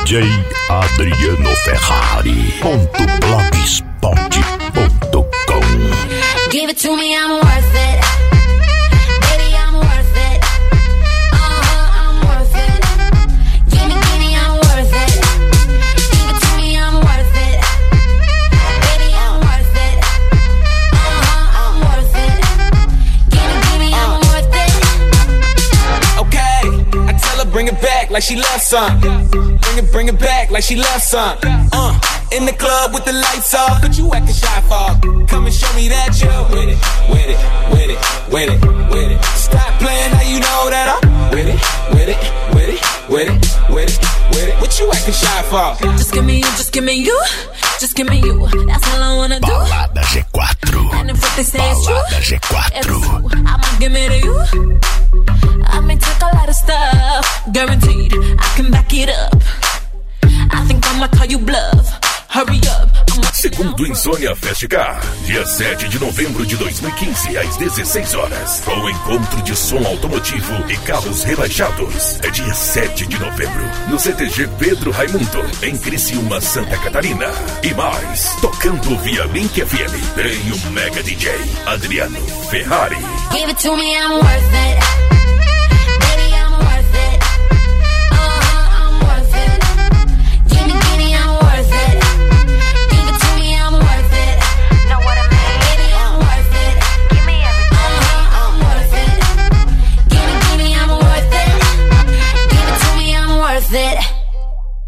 DJ Adriano Ferrari.blogspot.com. Give it to me, I'm worth it. Baby, I'm worth it. I'm worth it. Give me, I'm worth it. Give it to me, I'm worth it. Baby, I'm worth it. I'm worth it. Give me, I'm worth it. Okay, I tell her bring it back like she loves some. Bring it back like she loves some. In the club with the lights off, but you acting shy for. Come and show me that you're with it, with it, with it, with it, with it. Stop playing, now you know that I'm with it, with it, with it, with it, with it, with it. What you acting shy for? Just give me you, just give me you, just give me you. That's all I wanna do. Balada G4. And if what they say is true, Balada it's G4. true. I'ma give it to you. I may take a lot of stuff, guaranteed I can back it up. I think I'ma call you bluff. Hurry up. Segundo Insônia Festicar, dia 7 de novembro de 2015, às 16 horas. O encontro de som automotivo e carros rebaixados. É dia 7 de novembro, no CTG Pedro Raimundo, em Criciúma, Santa Catarina. E mais, tocando via Link FM, tem o mega DJ Adriano Ferrari. Give it to me, I'm worth it.